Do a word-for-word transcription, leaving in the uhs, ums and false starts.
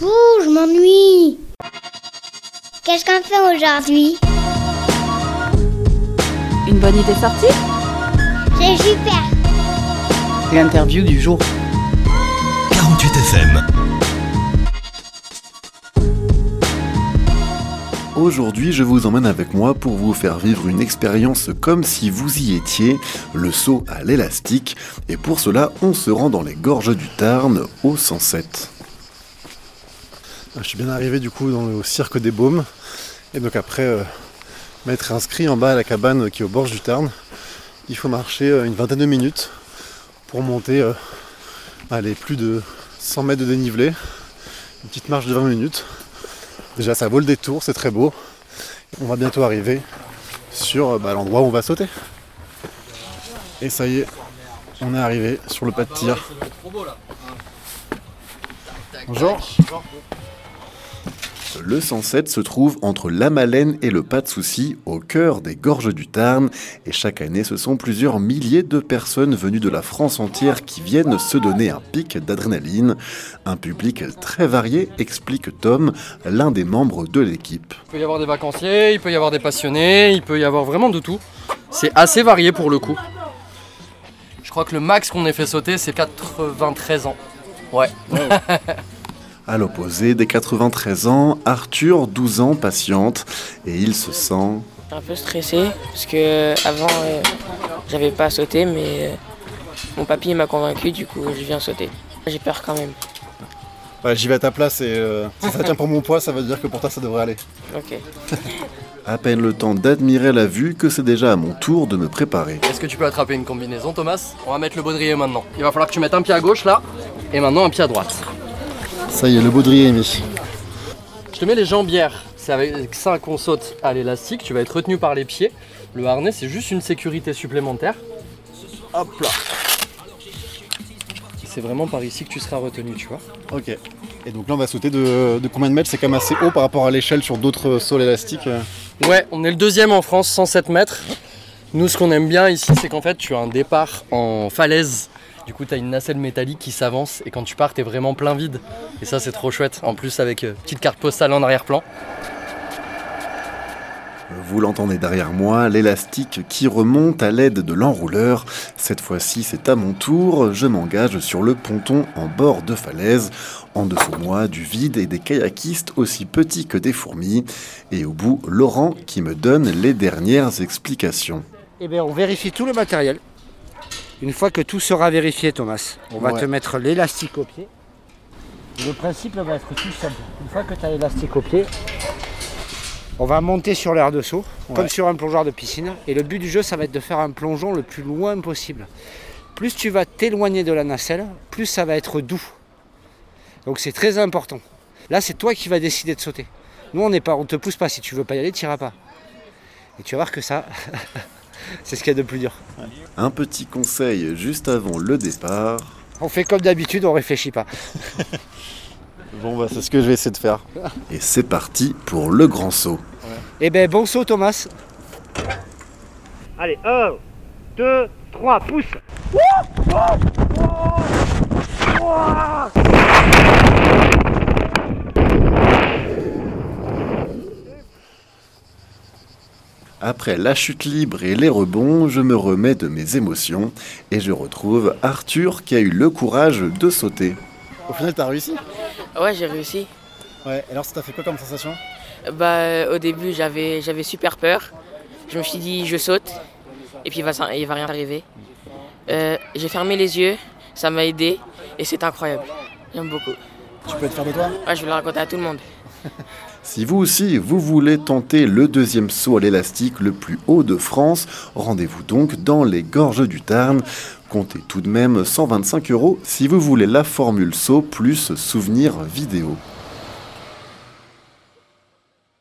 Ouh, je m'ennuie. Qu'est-ce qu'on fait aujourd'hui? Une bonne idée sortie? C'est super. L'interview du jour. quarante-huit F M. Aujourd'hui, je vous emmène avec moi pour vous faire vivre une expérience comme si vous y étiez, le saut à l'élastique. Et pour cela, on se rend dans les gorges du Tarn, au cent sept. Je suis bien arrivé du coup dans le cirque des Baumes. Et donc après euh, m'être inscrit en bas à la cabane qui est au bord du Tarn, il faut marcher euh, une vingtaine de minutes pour monter euh, allez, plus de cent mètres de dénivelé. Une petite marche de vingt minutes. Déjà ça vaut le détour, c'est très beau. On va bientôt arriver sur bah, l'endroit où on va sauter. Et ça y est, on est arrivé sur le pas de tir. Bonjour. Le cent sept se trouve entre la Malène et le Pas de Souci, au cœur des gorges du Tarn. Et chaque année, ce sont plusieurs milliers de personnes venues de la France entière qui viennent se donner un pic d'adrénaline. Un public très varié, explique Tom, l'un des membres de l'équipe. Il peut y avoir des vacanciers, il peut y avoir des passionnés, il peut y avoir vraiment de tout. C'est assez varié pour le coup. Je crois que le max qu'on ait fait sauter, c'est quatre-vingt-treize ans. Ouais. À l'opposé des quatre-vingt-treize ans, Arthur, douze ans, patiente, et il se sent... Un peu stressé, parce que avant euh, j'avais pas sauté, mais euh, mon papy m'a convaincu, du coup je viens sauter. J'ai peur quand même. Ouais, j'y vais à ta place et euh, si ça tient pour mon poids, ça veut dire que pour toi ça devrait aller. Ok. À peine le temps d'admirer la vue que c'est déjà à mon tour de me préparer. Est-ce que tu peux attraper une combinaison, Thomas? On va mettre le baudrier maintenant. Il va falloir que tu mettes un pied à gauche là, et maintenant un pied à droite. Ça y est, le baudrier est mis. Je te mets les jambières, c'est avec ça qu'on saute à l'élastique, tu vas être retenu par les pieds. Le harnais, c'est juste une sécurité supplémentaire. Hop là. C'est vraiment par ici que tu seras retenu, tu vois. Ok. Et donc là, on va sauter de, de combien de mètres? C'est quand même assez haut par rapport à l'échelle sur d'autres sauts élastiques. Ouais, on est le deuxième en France, cent sept mètres. Nous, ce qu'on aime bien ici, c'est qu'en fait, tu as un départ en falaise. Du coup, tu as une nacelle métallique qui s'avance et quand tu pars, tu es vraiment plein vide. Et ça, c'est trop chouette. En plus, avec euh, petite carte postale en arrière-plan. Vous l'entendez derrière moi, l'élastique qui remonte à l'aide de l'enrouleur. Cette fois-ci, c'est à mon tour. Je m'engage sur le ponton en bord de falaise. En dessous de moi, du vide et des kayakistes aussi petits que des fourmis. Et au bout, Laurent qui me donne les dernières explications. Eh bien, on vérifie tout le matériel. Une fois que tout sera vérifié, Thomas, on va ouais. te mettre l'élastique au pied. Le principe va être tout simple. Une fois que tu as l'élastique au pied, on va monter sur l'aire de saut, ouais. comme sur un plongeoir de piscine. Et le but du jeu, ça va être de faire un plongeon le plus loin possible. Plus tu vas t'éloigner de la nacelle, plus ça va être doux. Donc c'est très important. Là, c'est toi qui vas décider de sauter. Nous, on ne te pousse pas. Si tu ne veux pas y aller, tu n'iras pas. Et tu vas voir que ça... c'est ce qu'il y a de plus dur. Un petit conseil juste avant le départ. On fait comme d'habitude, on réfléchit pas. Bon bah c'est ce que je vais essayer de faire. Et c'est parti pour le grand saut. Ouais. Eh ben bon saut Thomas. Allez, un, deux, trois, pousse. Après la chute libre et les rebonds, je me remets de mes émotions et je retrouve Arthur qui a eu le courage de sauter. Au final, t'as réussi? Ouais, j'ai réussi. Ouais, alors ça t'a fait quoi comme sensation? Bah, au début, j'avais, j'avais super peur. Je me suis dit, je saute et puis il va, il va rien arriver. Euh, j'ai fermé les yeux, ça m'a aidé et c'est incroyable. J'aime beaucoup. Tu peux être fier de toi? Ouais, je vais le raconter à tout le monde. Si vous aussi, vous voulez tenter le deuxième saut à l'élastique le plus haut de France, rendez-vous donc dans les gorges du Tarn. Comptez tout de même cent vingt-cinq euros si vous voulez la formule saut plus souvenir vidéo.